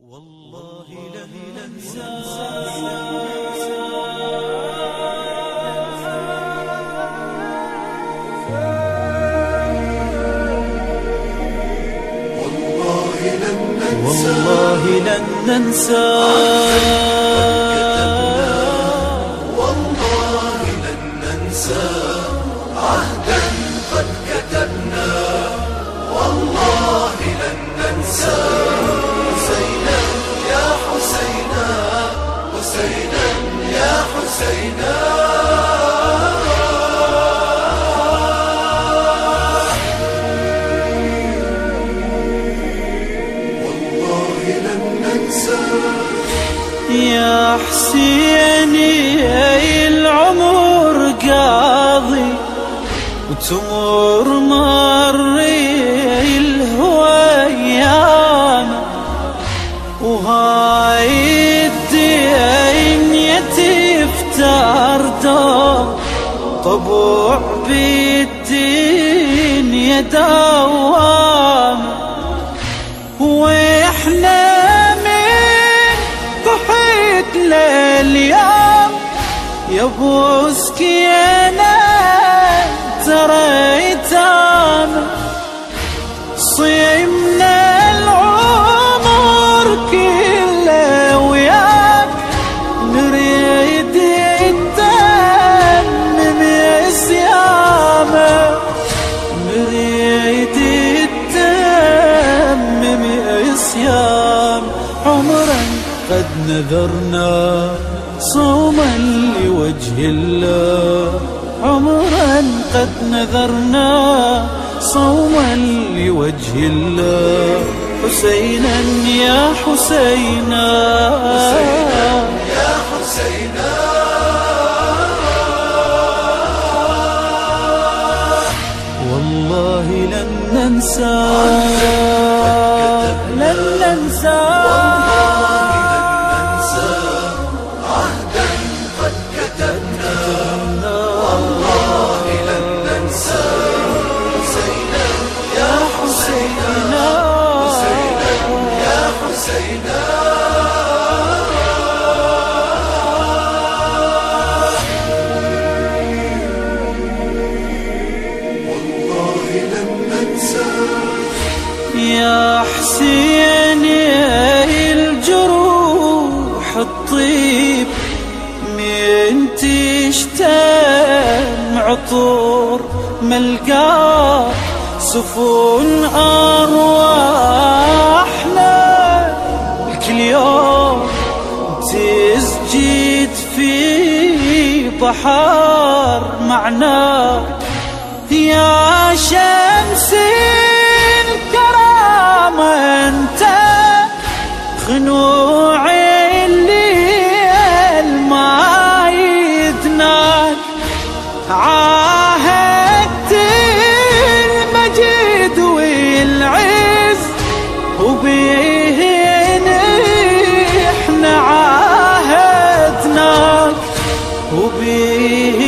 والله لن ننسى والله لن ننسى والله لن ننسى عهدا قد كتبنا والله لن ننسى حسينا يا حسينا حسينا يا حسينا والله لن ننسى يا حسيني العمر قاضي وتمر مري الهويان وهاي الدنيا تفتر دوم طبوع بالدنيا دوام واحنا لليوم يا ابو سكينة تريتانا صيمنا العمر كله وياك نريد التمم صيامه نريد التمم صيام عمرا قد نذرنا صوما لوجه الله عمرا قد نذرنا صوما لوجه الله حسينا يا حسينا يا حسينا والله لن ننسى لن ننسى يا حسيني الجروح الطيب من تشتم عطور ملقاه سفون أرواحنا كل يوم تسجد في بحر معناه يا شمس انت خنوع الليل ما يدناك عاهدت المجد والعز وبيه احنا عاهدناك وبيه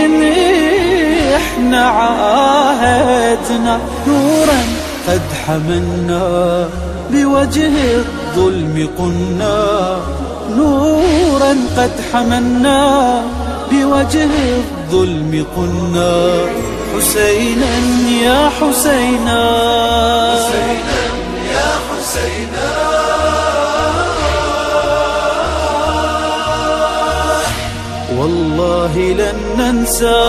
احنا عاهدنا نورا قد حملنا بوجه الظلم قلنا نورا قد حملنا بوجه الظلم قلنا حسينا يا حسينا حسينا يا حسينا والله لن ننسى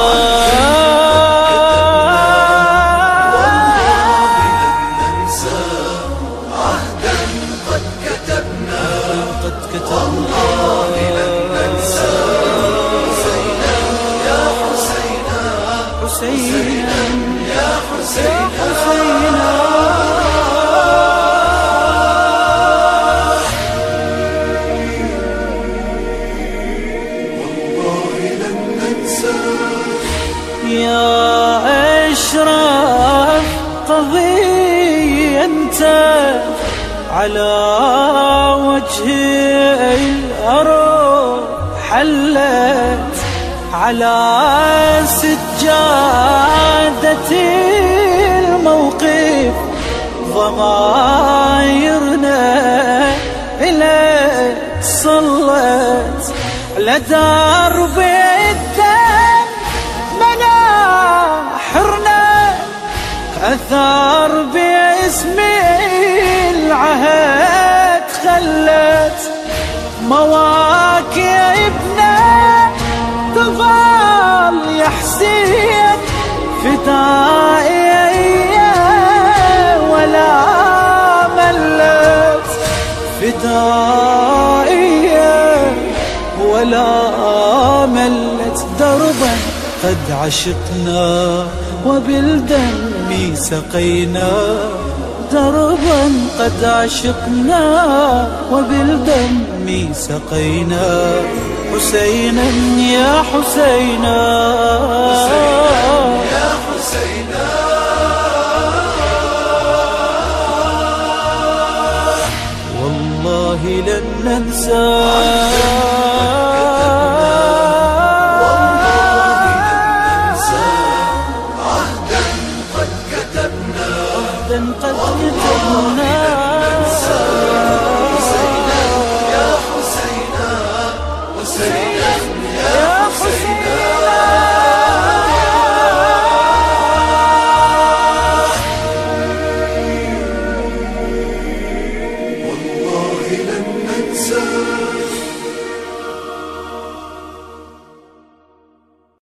والله لن ننسى حسينا يا حسينا حسينا يا حسينا والله لن ننسى يا أشرف قضية أنت على وجه الأرض حلت على سجادة الموقف ضمايرنا درب الدم مناحرنا أثار باسم العهد خلت مواكبنا تظل يا حسين فدائية ولا ملت، فدائية ولا ملت. دربا قد عشقنا وبالدم سقينا، دربا قد عشقنا وبالدم سقينا. حسينا يا حسينا، يا حسينا، والله لن ننسى، عهدا قد كتبنا، عهدا قد كتبنا. حسينا يا حسينا، حسينا